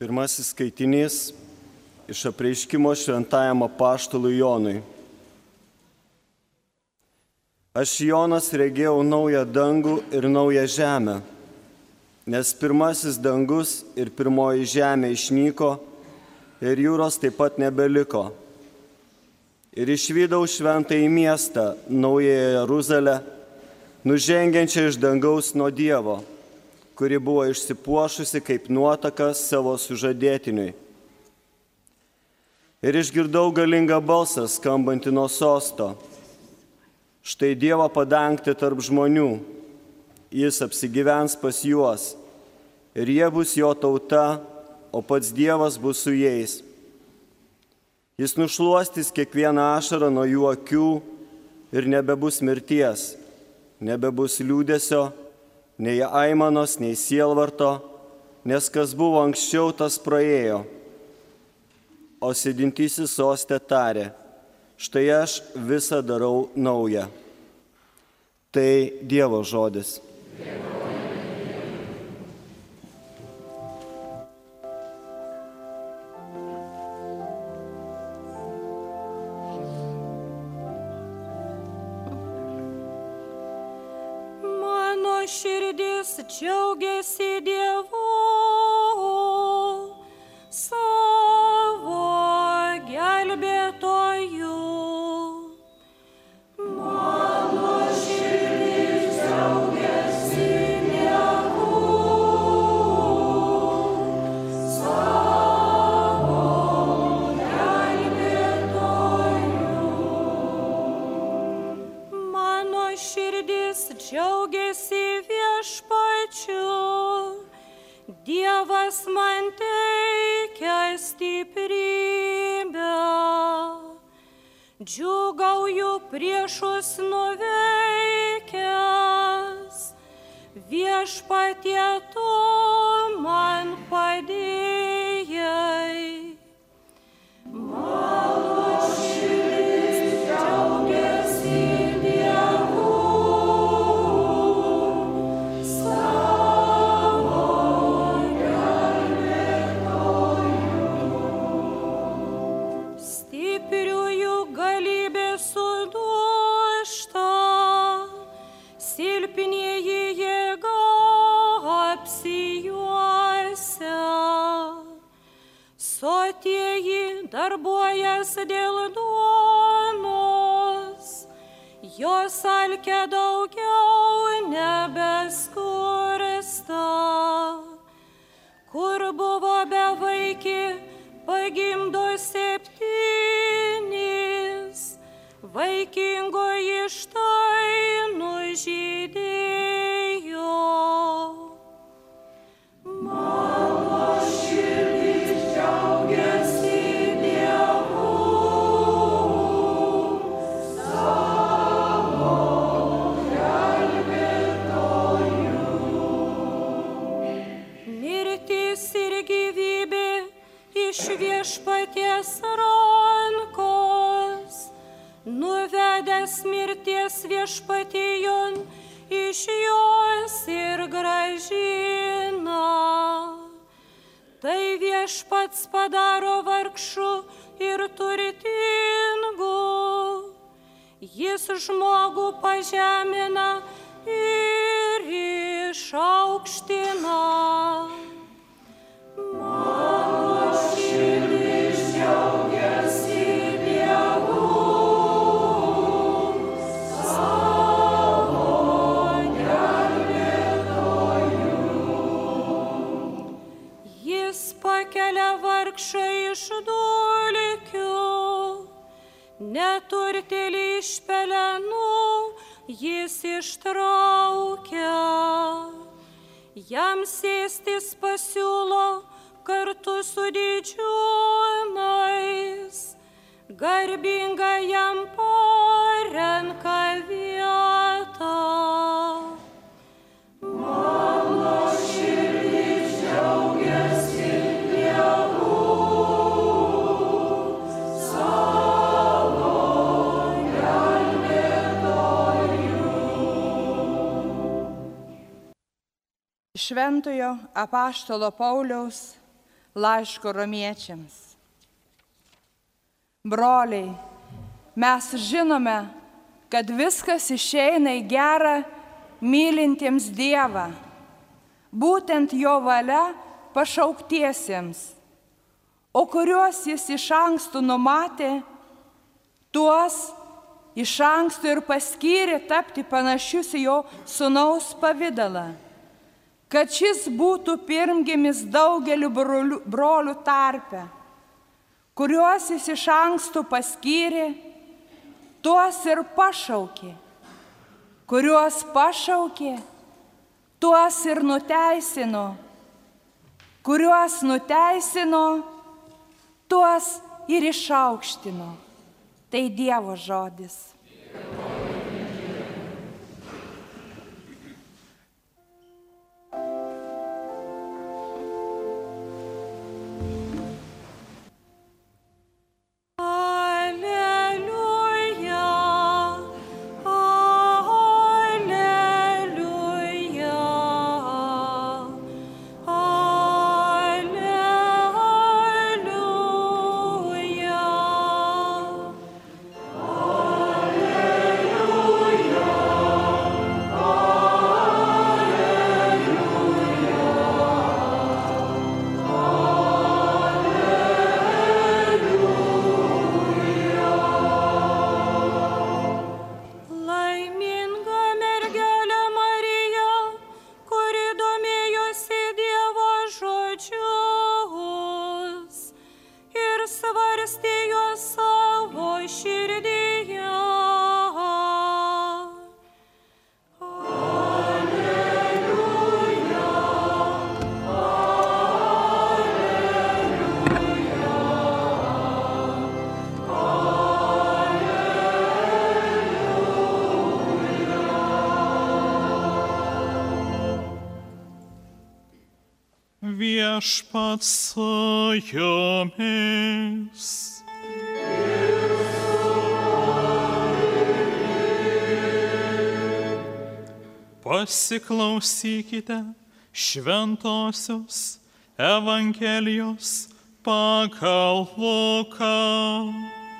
Pirmasis skaitinys iš apreiškimo šventajam apaštalui Jonui. Aš Jonas regėjau naują dangų ir naują žemę, nes pirmasis dangus ir pirmoji žemė išnyko ir jūros taip pat nebeliko. Ir išvydau šventąjį miestą, naująją Jeruzalę, nužengiančią iš dangaus nuo Dievo, kuri buvo išsipuošusi kaip nuotaka savo sužadėtiniui. Ir išgirdau galingą balsą skambantį nuo sosto. Štai Dievo padangtė tarp žmonių, jis apsigyvens pas juos, ir jie bus jo tauta, o pats Dievas bus su jais. Jis nušluostys kiekvieną ašarą nuo jų akių ir nebebus mirties, nebebus liūdesio, nei aimanos, nei sielvarto, nes kas buvo anksčiau, tas praėjo. O sėdintysis soste tarė, štai aš visą darau naują. Tai Dievo žodis. Širdis džiaugiasi Dievu, savo gelbėtoju. Mano širdis džiaugiasi Dievu, savo gelbėtoju. Mano širdis džiaugiasi Dievas man teikia stiprybę, džiūgauju priešus nuveikęs, viešpatie tu man padėjai. Mano širdis džiaugiasi Dievu, sotieji darbuojas dėl duonos, jos alkia daugiau nebeskursta. Kur buvo bevaikį, pagimdo 7, vaikingoji štai nužydėjo. Mano širdis džiaugiasi Dievu, savo gelbėtoju. Mirtis ir gyvybė iš viešpaties rankos, nuvedęs mirties viešpatijon, iš jos ir grąžina. Tai viešpats padaro vargšų ir turtingų, jis žmogų pažemina ir išaukština. Mano širdis džiaugiasi Dievu, pakelia vargšą iš dulkių, neturtėlį iš pelenų jis ištraukia. Jam sėstis pasiūlo kartu su didžiūnais, garbinga jam parenka vietą. Mano širdis džiaugiasi Dievu, savo gelbėtoju. Šventojo apaštalo Pauliaus laiško romiečiams. Broliai, mes žinome, kad viskas išeina į gerą mylintiems Dievą, būtent jo valia pašauktiesiems, o kuriuos jis iš anksto numatė, tuos iš anksto ir paskyrė tapti panašius į jo sūnaus pavidalą, kad šis būtų pirmgimis daugelių brolių tarpe, kuriuos jis iš anksto paskyrė, tuos ir pašaukė, kuriuos pašaukė, tuos ir nuteisino, kuriuos nuteisino, tuos ir išaukštino. Tai Dievo žodis. Viešpats su jumis. Pasiklausykite šventosios Evangelijos pagal Luką.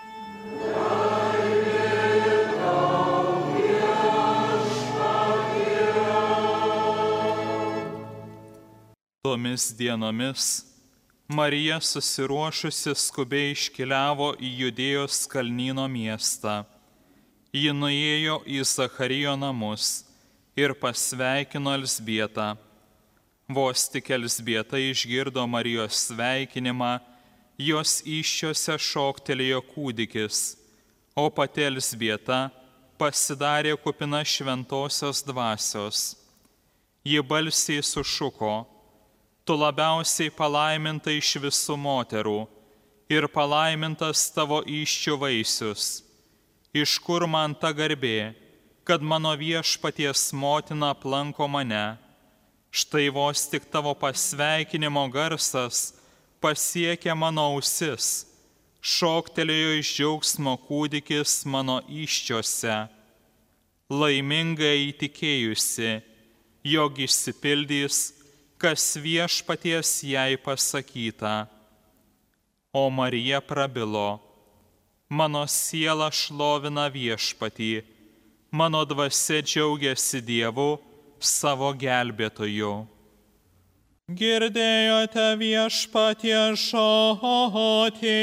Tomis dienomis Marija susiruošusi skubiai iškeliavo į Judėjos kalnyno miestą. Ji nuėjo į Zacharijo namus ir pasveikino Elzbietą. Vos tik Elzbieta išgirdo Marijos sveikinimą, jos įsčiose šoktelėjo kūdikis, o pati Elzbieta pasidarė kupina šventosios dvasios. Ji balsiai sušuko: Tu labiausiai palaiminta iš visų moterų ir palaimintas tavo įsčių vaisius. Iš kur man ta garbė, kad mano viešpaties motina aplanko mane? Štai vos tik tavo pasveikinimo garsas pasiekė mano ausis, šoktelėjo iš džiaugsmo kūdikis mano įsčiose. Laimingai įtikėjusi, jog išsipildys, kas viešpaties jai pasakyta. O Marija prabilo: Mano siela šlovina viešpatį, mano dvasia džiaugiasi Dievu, savo gelbėtoju. Girdėjote viešpaties žodį.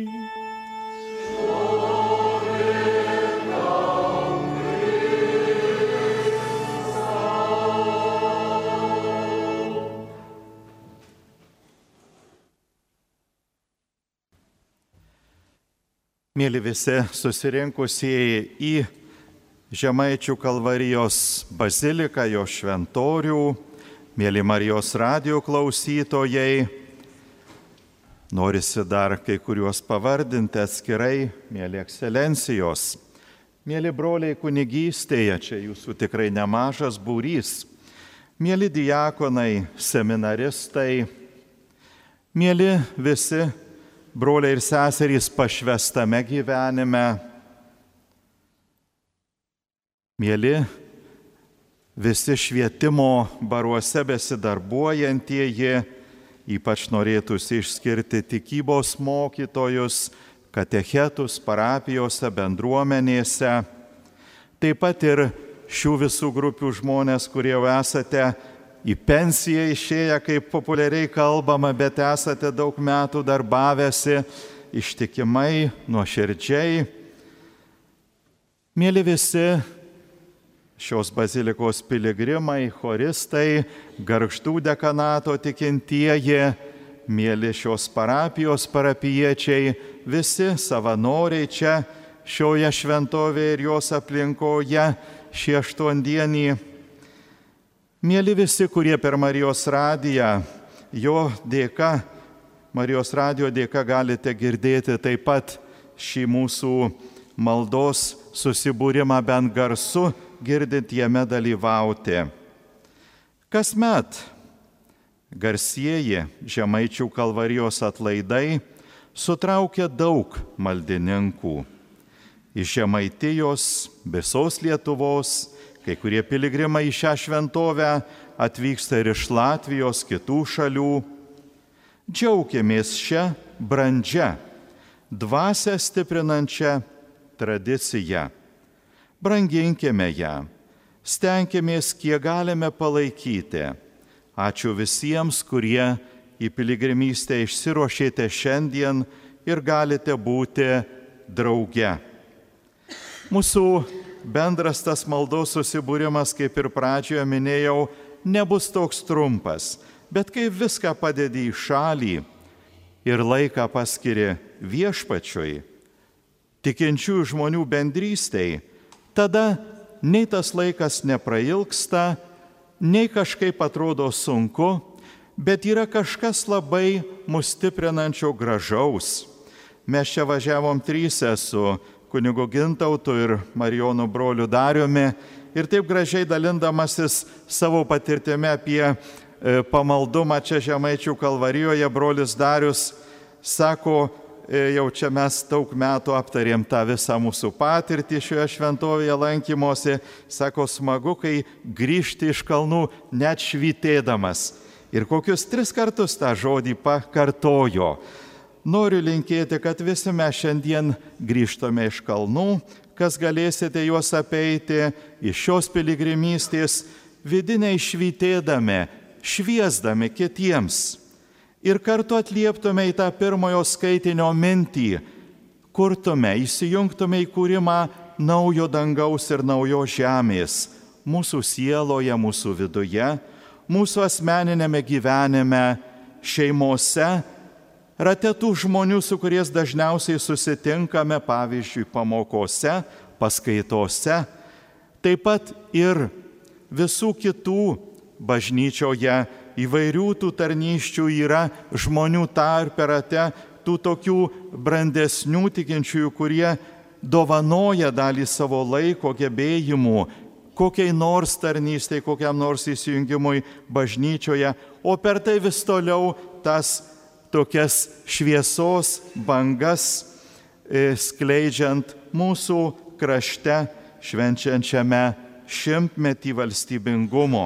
Mėly visi susirinkusieji į Žemaičių Kalvarijos baziliką, jo šventorių, mėly Marijos radijo klausytojai, norisi dar kai kuriuos pavardinti atskirai, mėly ekscelencijos, mėly broliai kunigystėje, čia jūsų tikrai nemažas būrys, mėly diakonai, seminaristai, mėly visi broliai ir seserys pašvęstame gyvenime, mėly visi švietimo baruose besidarbuojantieji, Ypač norėtųsi išskirti tikybos mokytojus, katechetus parapijose, bendruomenėse. Taip pat ir šių visų grupių žmonės, kurie jau esate į pensiją išėję, kaip populiariai kalbama, bet esate daug metų darbavęsi ištikimai, nuoširdžiai. Mėly visi šios bazilikos piligrimai, choristai, Gargždų dekanato tikintieji, mėly šios parapijos parapiečiai, visi savanoriai čia šioje šventovėje ir jos aplinkoje šį 8-dienį. Mėly visi, kurie per Marijos radiją, Marijos radijo dėka galite girdėti taip pat šį mūsų maldos susibūrimą bent garsu, girdint jame dalyvauti. Kasmet garsieji Žemaičių Kalvarijos atlaidai sutraukia daug maldininkų. Iš Žemaitijos, visos Lietuvos, kai kurie piligrimai į šią šventovę atvyksta ir iš Latvijos, kitų šalių. Džiaugiamės šią brandžią, dvasią stiprinančią tradiciją. Branginkime ją, stenkimės, kiek galime palaikyti. Ačiū visiems, kurie į piligrimystę išsiruošėte šiandien ir galite būti drauge. Mūsų bendras tas maldos susibūrimas, kaip ir pradžioje minėjau, nebus toks trumpas, bet kai viską padedi į šalį ir laiką paskiri viešpačiui, tikinčių žmonių bendrystei, tada nei tas laikas neprailgsta, nei kažkaip atrodo sunku, bet yra kažkas labai mus stiprinančio gražaus. Mes čia važiavom 3 su kunigu Gintautu ir Marijonų broliu Dariumi ir taip gražiai dalindamasis savo patirtimi apie pamaldumą čia Žemaičių Kalvarijoje, brolis Darius sako, jau čia mes daug metų aptarėm tą visą mūsų patirtį šioje šventovėje lankymosi. Sako, smagu, kai grįžti iš kalnų net švytėdamas. Ir kokius 3 kartus tą žodį pakartojo. Noriu linkėti, kad visi mes šiandien grįžtame iš kalnų, kas galėsite juos apeiti iš šios piligrimystės, vidiniai švytėdami, šviesdami kitiems. Ir kartu atlieptume į tą pirmojo skaitinio mintį, kurtume, įsijungtume į kūrimą naujo dangaus ir naujos žemės mūsų sieloje, mūsų viduje, mūsų asmeninėme gyvenime, šeimose, rate tų žmonių, su kuriais dažniausiai susitinkame, pavyzdžiui, pamokose, paskaitose, taip pat ir visų kitų bažnyčioje įvairių tų tarnysčių yra žmonių tarpe rate, tų tokių brandesnių tikinčiųjų, kurie dovanoja dalį savo laiko gebėjimų, kokiai nors tarnystei, kokiam nors įsijungimui bažnyčioje, o per tai vis toliau tas tokias šviesos bangas skleidžiant mūsų krašte švenčiančiame 100-metį valstybingumo.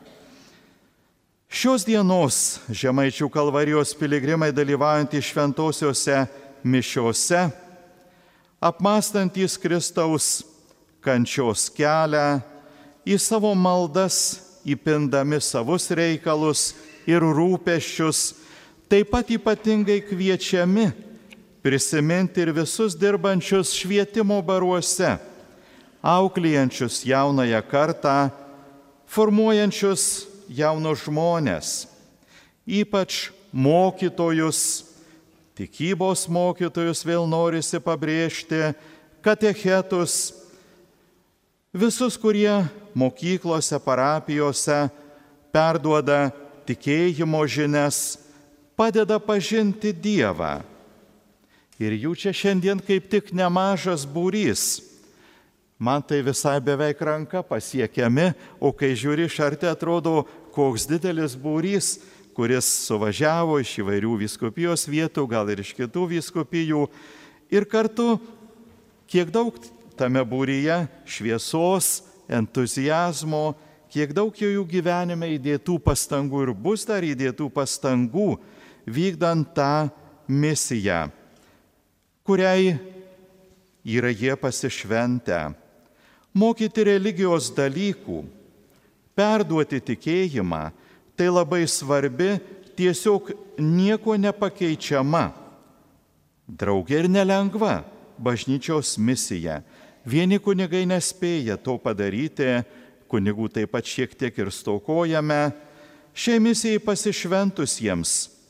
Šios dienos Žemaičių Kalvarijos piligrimai dalyvaujantys šventosiuose mišiose, apmąstantys Kristaus kančios kelią, į savo maldas įpindami savus reikalus ir rūpesčius, taip pat ypatingai kviečiami prisiminti ir visus dirbančius švietimo baruose, auklėjančius jaunąją kartą, formuojančius jaunus žmonės, ypač mokytojus, tikybos mokytojus vėl norisi pabrėžti, katechetus, visus, kurie mokyklose, parapijose perduoda tikėjimo žinias, padeda pažinti Dievą. Ir jų čia šiandien kaip tik nemažas būrys. Man tai visai beveik ranka pasiekiami, o kai žiūri iš arti, atrodo, koks didelis būrys, kuris suvažiavo iš įvairių vyskupijos vietų, gal ir iš kitų vyskupijų. Ir kartu, kiek daug tame būryje šviesos, entuzijazmo, kiek daug jų gyvenime įdėtų pastangų ir bus dar įdėtų pastangų vykdant tą misiją, kuriai yra jie pasišventę. Mokyti religijos dalykų, perduoti tikėjimą, tai labai svarbi, tiesiog nieko nepakeičiama, draugė ir nelengva bažnyčios misija. Vieni kunigai nespėja to padaryti, kunigų taip pat šiek tiek ir stokojame. Šiai misijai pasišventusiems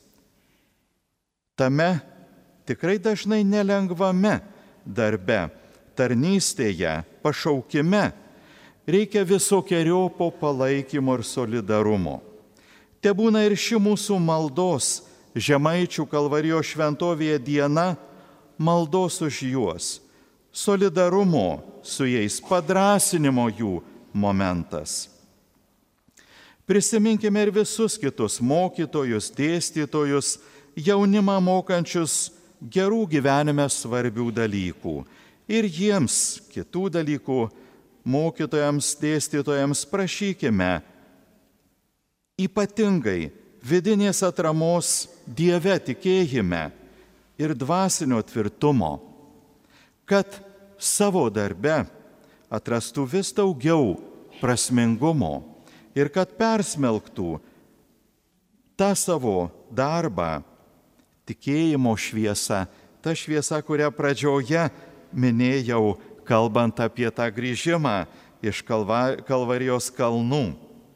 tame tikrai dažnai nelengvame darbe, tarnystėje, pašaukime reikia visokiojopo palaikymo ir solidarumo. Tebūna ir ši mūsų maldos Žemaičių Kalvarijos šventovėje diena maldos už juos, solidarumo su jais, padrąsinimo jų momentas. Prisiminkime ir visus kitus mokytojus, dėstytojus, jaunimą mokančius gerų gyvenime svarbių dalykų. Ir jiems kitų dalykų mokytojams, dėstytojams prašykime ypatingai vidinės atramos Dieve tikėjime ir dvasinio tvirtumo, kad savo darbe atrastų vis daugiau prasmingumo ir kad persmelktų tą savo darbą tikėjimo šviesa, ta šviesa, kurią pradžioje minėjau, kalbant apie tą grįžimą iš Kalvarijos kalnų.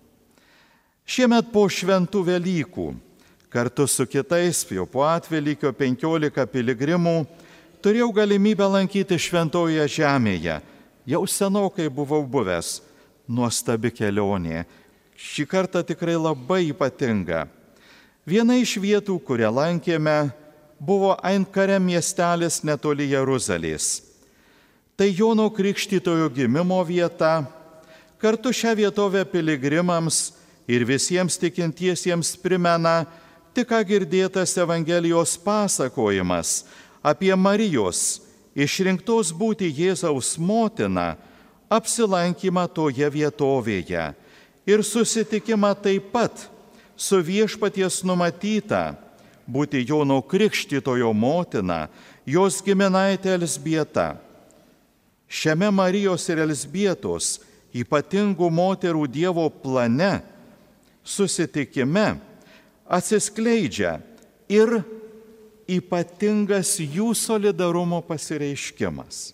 Šiemet po šventų Velykų, kartu su kitais, jau po atvelykio 15 piligrimų, turėjau galimybę lankyti Šventojoje žemėje. Jau senokai buvau buvęs, nuostabi kelionė. Šį kartą tikrai labai ypatinga. Viena iš vietų, kurią lankėme, buvo Ainkare miestelis netoli Jeruzalės. Tai Jono Krikštytojo gimimo vieta. Kartu šią vietovę piligrimams ir visiems tikintiesiems primena tik ką girdėtas Evangelijos pasakojimas apie Marijos, išrinktos būti Jėzaus motiną, apsilankymą toje vietovėje ir susitikimą taip pat su viešpaties numatyta būti Jono Krikštytojo motina, jos giminaitė Elzbieta. Šiame Marijos ir Elzbietos ypatingų moterų Dievo plane, susitikime atsiskleidžia ir ypatingas jų solidarumo pasireiškimas.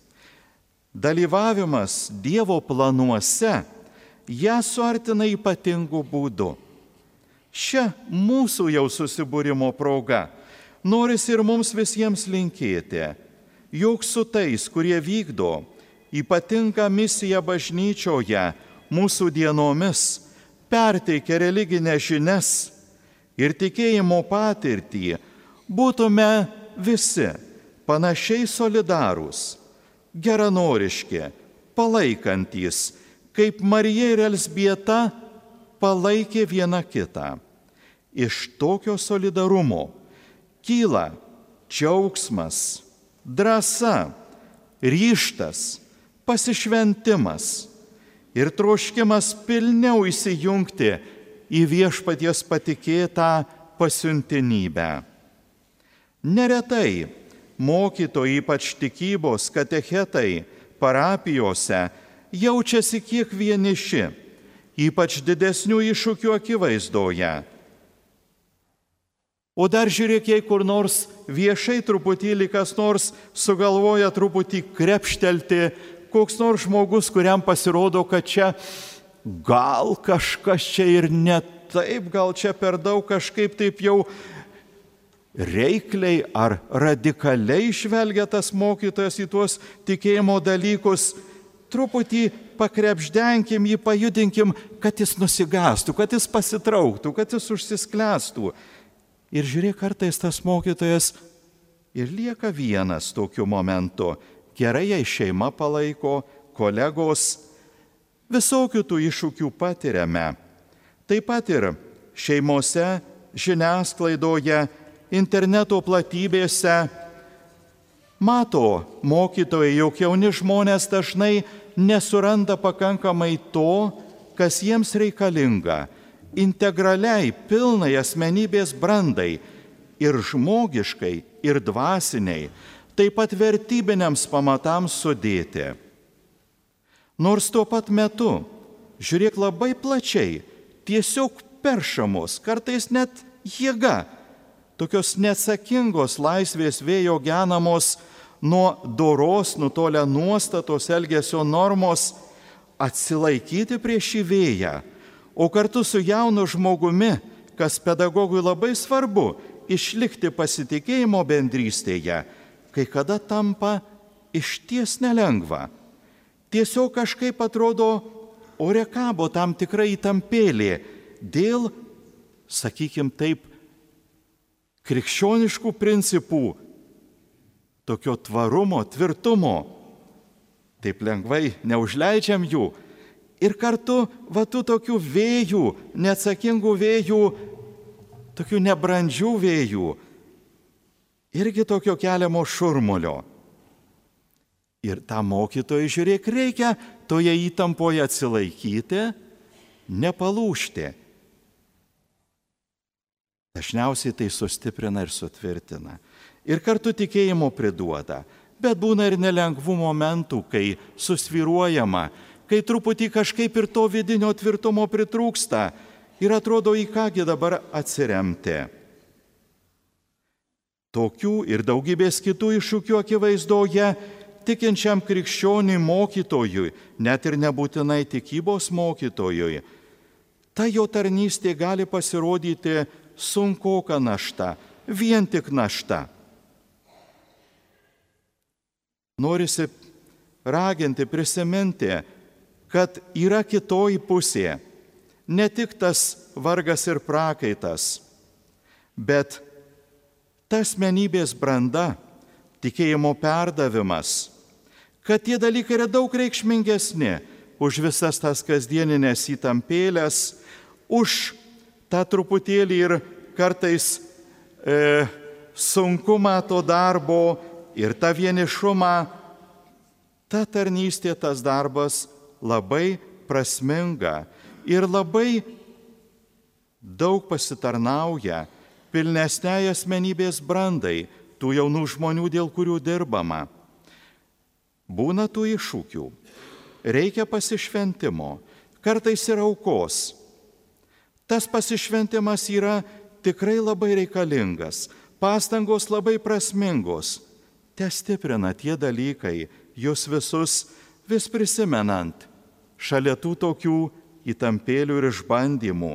Dalyvavimas Dievo planuose ją suartina ypatingų būdų. Šia mūsų jau susibūrimo proga norisi ir mums visiems linkėti, jog su tais, kurie vykdo ypatingą misiją bažnyčioje mūsų dienomis, perteikia religinės žinias ir tikėjimo patirtį, būtume visi panašiai solidarūs, geranoriški, palaikantys, kaip Marija ir Elzbieta palaikė viena kitą. Iš tokio solidarumo kyla džiaugsmas, drąsa, ryžtas, pasišventimas ir troškimas pilniau įsijungti į viešpaties patikėtą pasiuntinybę. Neretai mokytojai, ypač tikybos katechetai parapijose, jaučiasi kiek vieniši, ypač didesnių iššūkių akivaizdoje. O dar žiūrėk, jei kur nors viešai truputėlį kas nors sugalvoja truputį krepštelti, koks nors žmogus, kuriam pasirodo, kad čia gal kažkas čia ir ne taip, gal čia per daug kažkaip taip jau reikliai ar radikaliai žvelgia tas mokytojas į tuos tikėjimo dalykus, truputį pakrepždenkim jį, pajudinkim, kad jis nusigastų, kad jis pasitrauktų, kad jis užsisklęstų. Ir žiūrėk, kartais tas mokytojas ir lieka vienas tokiu momentu. Gerai, jei šeima palaiko, kolegos, visokių tų iššūkių patiriame. Taip pat ir šeimose, žiniasklaidoje, interneto platybėse mato mokytojai, jog jauni žmonės dažnai nesuranda pakankamai to, kas jiems reikalinga integraliai, pilnai asmenybės brandai ir žmogiškai, ir dvasiniai, taip pat vertybiniams pamatams sudėti. Nors tuo pat metu, žiūrėk labai plačiai, tiesiog peršamos, kartais net jėga, tokios neatsakingos laisvės vėjo genamos nuo doros nutolę nuostatos elgesio normos, atsilaikyti prieš šį vėją, o kartu su jaunu žmogumi, kas pedagogui labai svarbu, išlikti pasitikėjimo bendrystėje, kai kada tampa išties nelengva. Tiesiog kažkaip atrodo, ore kabo tam tikra įtampėlė dėl, sakykim taip, krikščioniškų principų, tokio tvarumo, tvirtumo. Taip lengvai neužleidžiam jų. Ir kartu, tų tokių vėjų, neatsakingų vėjų, tokių nebrandžių vėjų, irgi tokio keliamo šurmulio. Ir tą mokytojai, žiūrėk, reikia toje įtampoje atsilaikyti, nepalūžti. Dažniausiai tai sustiprina ir sutvirtina. Ir kartu tikėjimo priduoda. Bet būna ir nelengvų momentų, kai susvyruojama, kai truputį kažkaip ir to vidinio tvirtumo pritrūksta ir atrodo, į kągi dabar atsiremti. Tokių ir daugybės kitų iššūkių akivaizdoje tikinčiam krikščioniui mokytojui, net ir nebūtinai tikybos mokytojui, ta jo tarnystė gali pasirodyti sunkoka našta, vien tik našta. Norisi raginti, prisiminti, kad yra kitoji pusė, ne tik tas vargas ir prakaitas, bet ta asmenybės branda, tikėjimo perdavimas, kad tie dalykai yra daug reikšmingesni už visas tas kasdieninės įtampėlės, už tą truputėlį ir kartais sunkumą to darbo ir tą vienišumą. Ta tarnystė, tas darbas labai prasminga ir labai daug pasitarnauja pilnesniai asmenybės brandai tų jaunų žmonių, dėl kurių dirbama. Būna tų iššūkių, reikia pasišventimo, kartais ir aukos. Tas pasišventimas yra tikrai labai reikalingas, pastangos labai prasmingos. Te stiprina tie dalykai, jūs visus vis prisimenant, šalia tų tokių įtampėlių ir išbandymų.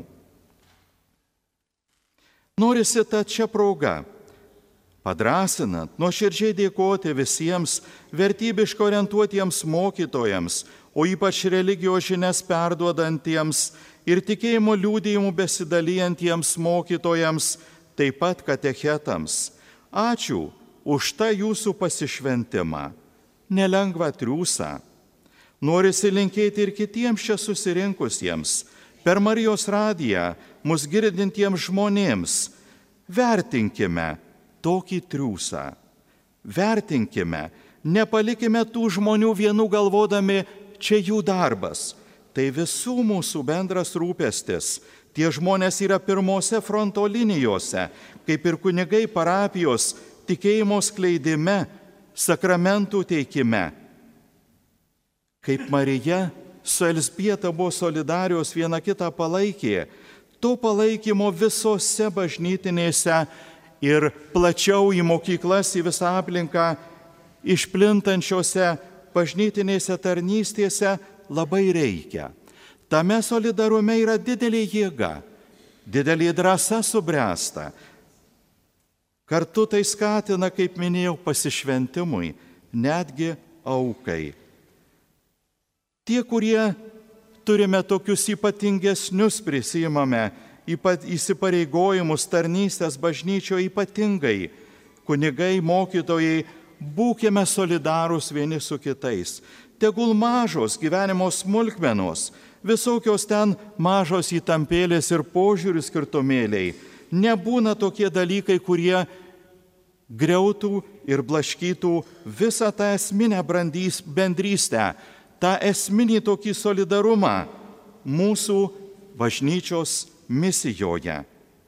Norisi tad čia proga, padrasinant, nuoširdžiai dėkoti visiems vertybiškai orientuotiems mokytojams, o ypač religijos žinias perduodantiems ir tikėjimo liudijimų besidalijantiems mokytojams, taip pat katechetams. Ačiū už tą jūsų pasišventimą, nelengvą triūsą. Norisi linkėti ir kitiems čia susirinkusiems, per Marijos radiją, mus girdintiems žmonėms. Vertinkime tokį triūsą. Vertinkime, nepalikime tų žmonių vienų galvodami, čia jų darbas. Tai visų mūsų bendras rūpestis. Tie žmonės yra pirmose fronto linijose, kaip ir kunigai parapijos, tikėjimo skleidime, sakramentų teikime. Kaip Marija su Elzbieta buvo solidarios, viena kitą palaikė, to palaikymo visose bažnytinėse ir plačiau į mokyklas, į visą aplinką išplintančiose bažnytinėse tarnystėse labai reikia. Tame solidarume yra didelė jėga, didelė drąsa subręsta. Kartu tai skatina, kaip minėjau, pasišventimui, netgi aukai. Tie, kurie turime tokius ypatingesnius prisimame, įsipareigojimus tarnystės bažnyčioje ypatingai, kunigai, mokytojai, būkime solidarūs vieni su kitais. Tegul mažos gyvenimo smulkmenos, visokios ten mažos įtampėlės ir požiūrių skirtumėliai, nebūna tokie dalykai, kurie griautų ir blaškytų visą tą esminę bendrystę, tą esminį tokį solidarumą, mūsų bažnyčios misijoje.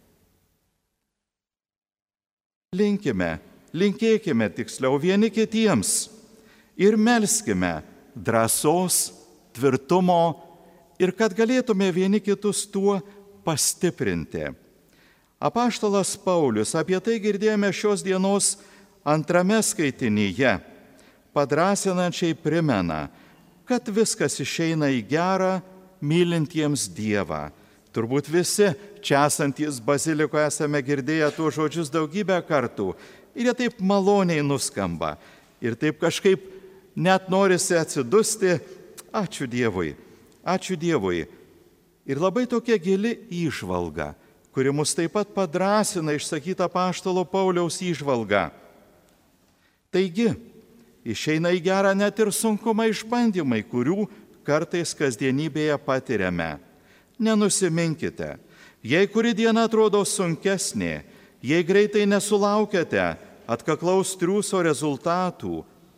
Linkėkime tiksliau vieni kitiems ir melskime drąsos, tvirtumo ir kad galėtume vieni kitus tuo pastiprinti. Apaštalas Paulius, apie tai girdėjome šios dienos antrame skaitinyje, padrąsinančiai primena, kad viskas išeina į gerą mylintiems Dievą. Turbūt visi čia esantys bazilikoje esame girdėję tuos žodžius daugybę kartų ir jie taip maloniai nuskamba ir taip kažkaip net norisi atsidusti, ačiū Dievui, ačiū Dievui. Ir labai tokia gili įžvalga, kuri mus taip pat padrąsina išsakytą apaštalo Pauliaus įžvalgą. Taigi, išeina į gerą net ir sunkumai išbandymai, kurių kartais kasdienybėje patiriame. Nenusiminkite, jei kuri diena atrodo sunkesnė, jei greitai nesulaukėte atkaklaus triūso rezultatų,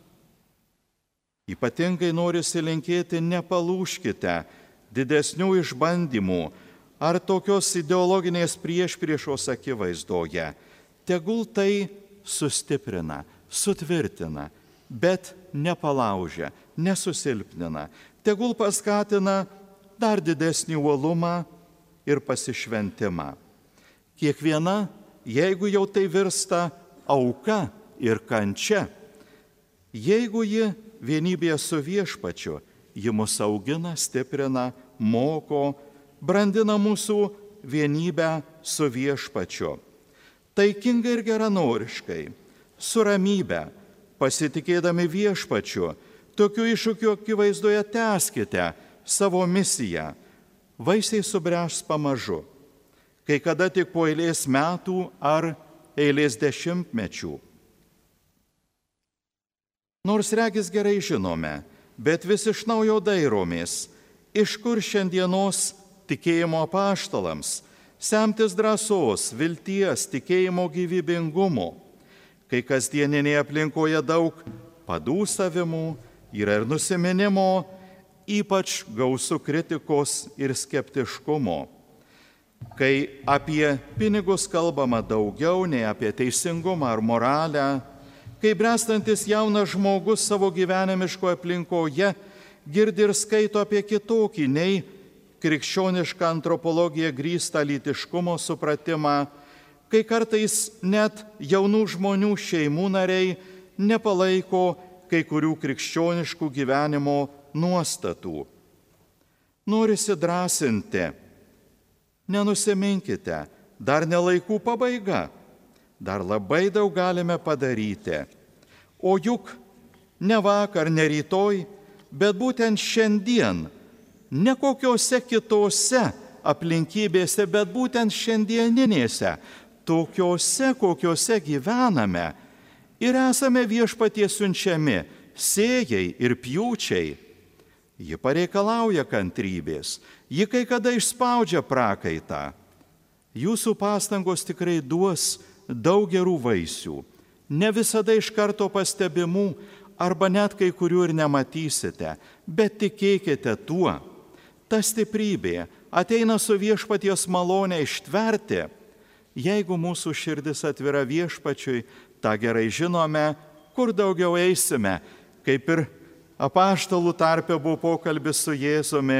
ypatingai norisi linkėti nepalūžkite didesnių išbandymų ar tokios ideologinės priešpriešos akivaizdoje. Tegul tai sustiprina, sutvirtina, bet nepalaužia, nesusilpnina. Tegul paskatina dar didesnį uolumą ir pasišventimą. Kiekviena, jeigu jau tai virsta auka ir kančia, jeigu ji vienybėje su Viešpačiu, ji mus augina, stiprina, moko, brandina mūsų vienybę su Viešpačiu. Taikingai ir geranoriškai, su ramybe, pasitikėdami Viešpačiu, tokių iššūkių akivaizdoje tęskite savo misiją. Vaisiai subręs pamažu, kai kada tik po eilės metų ar eilės dešimtmečių. Nors regis gerai žinome, bet vis iš naujo dairomės, iš kur šiandienos tikėjimo apaštalams semtis drąsos, vilties, tikėjimo gyvybingumo, kai kasdieninėje aplinkoje daug padūsavimų, yra ir nusiminimo, ypač gausų kritikos ir skeptiškumo, kai apie pinigus kalbama daugiau nei apie teisingumą ar moralę, kai bręstantis jaunas žmogus savo gyvenimiškoje aplinkoje girdi ir skaito apie kitokį nei krikščionišką antropologiją grįstą lytiškumo supratimą, kai kartais net jaunų žmonių šeimų nariai nepalaiko kai kurių krikščioniškų gyvenimo nuostatų. Norisi drąsinti, nenusiminkite, dar ne laikų pabaiga, dar labai daug galime padaryti. O juk ne vakar, ne rytoj, bet būtent šiandien, ne kokiose kitose aplinkybėse, bet būtent šiandieninėse, tokiose, kokiose gyvename ir esame Viešpaties siunčiami sėjai ir pjūčiai. Ji pareikalauja kantrybės, ji kai kada išspaudžia prakaitą. Jūsų pastangos tikrai duos daug gerų vaisių, ne visada iš karto pastebimų, arba net kai kurių ir nematysite, bet tikėkite tuo. Ta stiprybė ateina su Viešpaties malonė ištverti. Jeigu mūsų širdis atvira Viešpačiui, tą gerai žinome, kur daugiau eisime, kaip ir apaštalų tarpe buvo pokalbis su Jėzumi.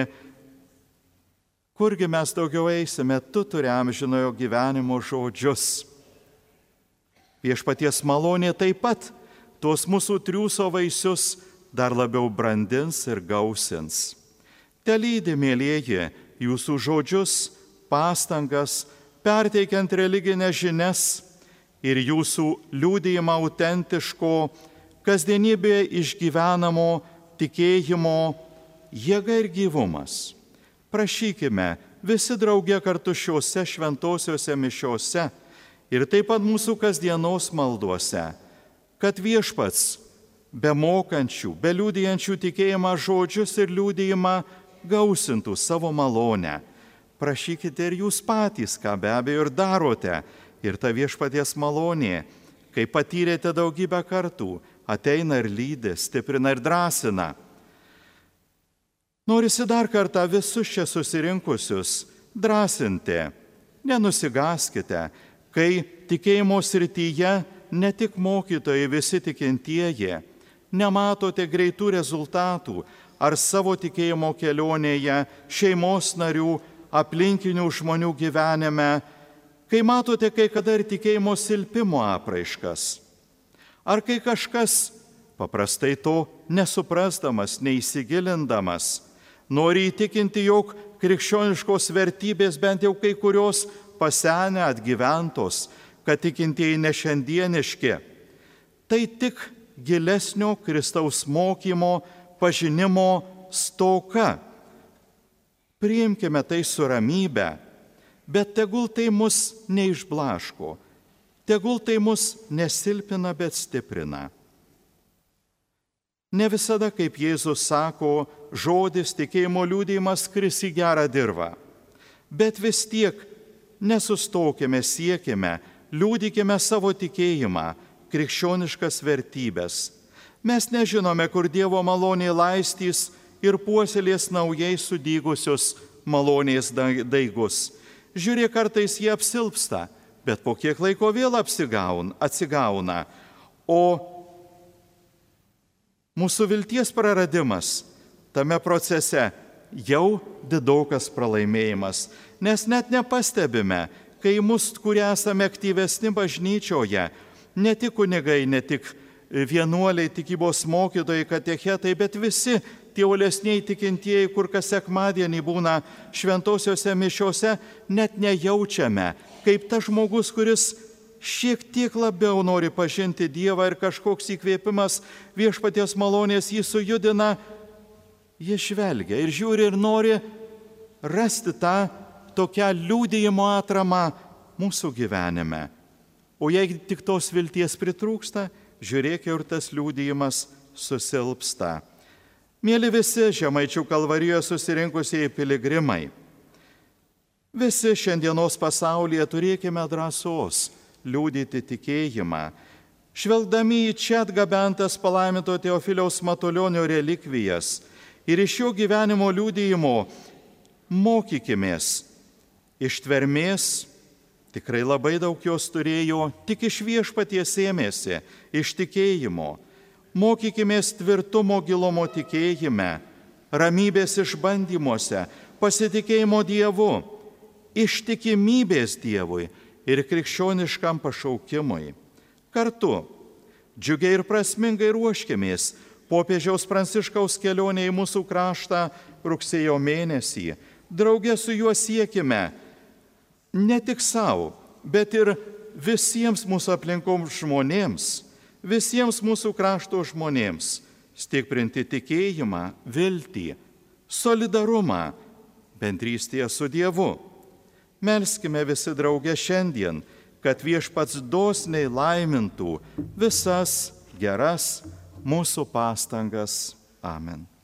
Kurgi mes daugiau eisime, tu turi amžinojo gyvenimo žodžius. Viešpaties malonė taip pat tuos mūsų triūso vaisius dar labiau brandins ir gausins. Telydi, mėlieji, jūsų žodžius, pastangas, perteikiant religinės žinias ir jūsų liudijimą autentiško, kasdienybėje išgyvenamo tikėjimo jėga ir gyvumas. Prašykime visi drauge kartu šiuose šventosiuose mišiuose ir taip pat mūsų kasdienos malduose, kad Viešpats be mokančių, be liudijančių tikėjimą žodžius ir liudijimą gausintų savo malonę. Prašykite ir jūs patys, ką be abejo ir darote, ir ta Viešpaties malonė, kai patyrėte daugybę kartų, ateina ir lydi, stiprina ir drąsina. Norisi dar kartą visus čia susirinkusius drąsinti. Nenusigaskite, kai tikėjimo srityje ne tik mokytojai, visi tikintieji, nematote greitų rezultatų ar savo tikėjimo kelionėje, šeimos narių, aplinkinių žmonių gyvenime, kai matote kai kada ir tikėjimo silpimo apraiškas. Ar kai kažkas, paprastai to nesuprasdamas, neįsigilindamas, nori įtikinti, jog krikščioniškos vertybės bent jau kai kurios pasenę atgyventos, kad tikintieji ne šiandieniški, tai tik gilesnio Kristaus mokymo, pažinimo stoka. Priimkime tai su ramybe, bet tegul tai mus neišblaško, tegul tai mus nesilpina, bet stiprina. Ne visada, kaip Jėzus sako, žodis tikėjimo liudijimas kris į gerą dirvą, bet vis tiek nesustokime, siekime, liudykime savo tikėjimą, krikščioniškas vertybės. Mes nežinome, kur Dievo malonė laistys ir puoselės naujai sudygusius malonės daigus. Žiūrėk, kartais jie apsilpsta, bet po kiek laiko vėl atsigauna. O mūsų vilties praradimas tame procese jau didokas pralaimėjimas, nes net nepastebime, kai mus, kurie esame aktyvesni bažnyčioje, ne tik kunigai, ne tik vienuoliai, tikybos mokytojai, katechetai, bet visi tie uolesniai tikintieji, kur kas sekmadienį būna šventosiuose mišiuose, net nejaučiame, kaip tas žmogus, kuris šiek tiek labiau nori pažinti Dievą ir kažkoks įkvėpimas viešpaties malonės jį sujudina, jis žvelgia ir žiūri ir nori rasti tą tokią liudijimo atramą mūsų gyvenime. O jei tik tos vilties pritrūksta, žiūrėk, ir tas liudijimas susilpsta. Mėly visi Žemaičių Kalvarijoje susirinkusieji piligrimai, visi šiandienos pasaulyje turėkime drąsos liudyti tikėjimą. Žvelgdami į čia atgabentas palaiminto Teofiliaus Matulionio relikvijas ir iš jo gyvenimo liudijimo mokykimės ištvermės, tikrai labai daug jos turėjo, tik iš viešpaties ėmėsi, iš tikėjimo. Mokykimės tvirtumo gilumo tikėjime, ramybės išbandymuose, pasitikėjimo Dievu, ištikimybės Dievui ir krikščioniškam pašaukimui. Kartu džiugiai ir prasmingai ruoškimės popiežiaus Pranciškaus kelionė į mūsų kraštą rugsėjo mėnesį. Drauge su juo siekime ne tik savo, bet ir visiems mūsų aplinkoms žmonėms, visiems mūsų krašto žmonėms stiprinti tikėjimą, viltį, solidarumą, bendrystėje su Dievu. Melskime visi drauge šiandien, kad viešpats dosniai laimintų visas geras mūsų pastangas. Amen.